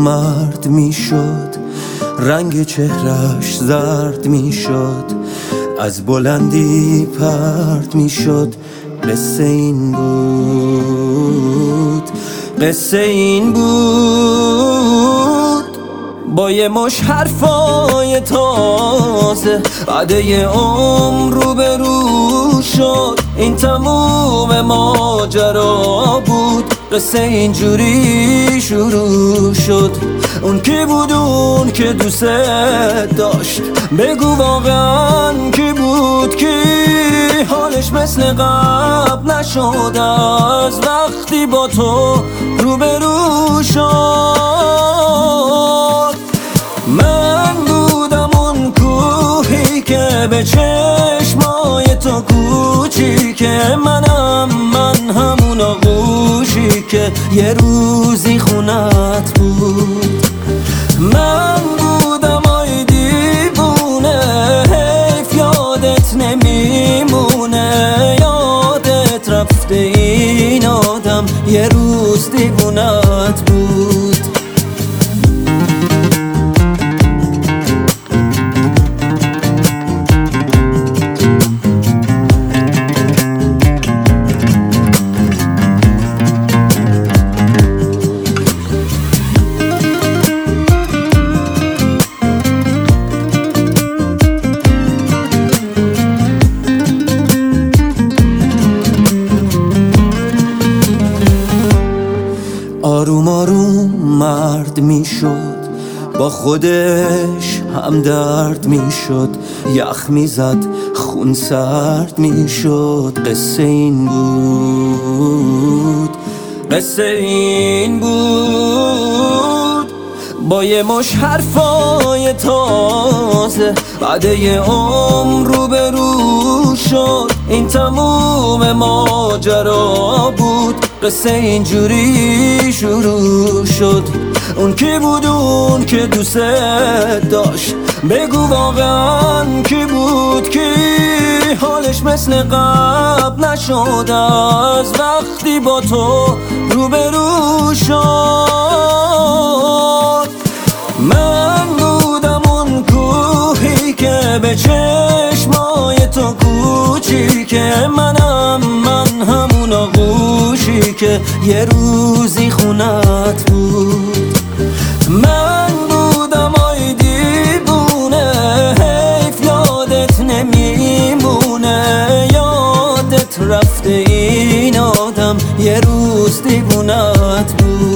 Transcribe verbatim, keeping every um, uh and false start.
مرد میشد، رنگ چهرش زرد میشد، از بلندی پرد میشد. قصه این بود، قصه این بود. با یه مش حرفای تازه بعده عمر رو به رو شد. این تموم ماجرا بود، قصه اینجوری شروع شد. اون کی بود اون که دوست داشت؟ بگو واقعا کی بود؟ کی حالش مثل قبل نشد از وقتی با تو روبرو شد؟ من بودم اون کوهی که به چشمای تو کوچیکه، منم من همون آغوشی که یه روزی خونت بود. من بودم آی دیوونه، حیف یادت نمیمونه، یادت رفته این آدم یه روز دیوونت بود. آروم آروم مرد میشد، با خودش هم درد میشد، یخ میزد خون سرد میشد. قصه این بود، قصه این بود. با یه مش حرفای تازه بعده عمر رو به رو شد. این تموم ماجرا بود، قصه اینجوری شروع شد. اون کی بود اون که دوست داشت؟ بگو واقعا کی بود؟ کی حالش مثل قبل نشد از وقتی با تو روبرو شد؟ من بودم اون کوهی که به چشمای تو کوچیکه، منم من همون آغوشی که یه روزی خونت بود. من بودم آی دیوونه، حیف یادت نمیمونه، یادت رفته این آدم یه روز دیوونت بود.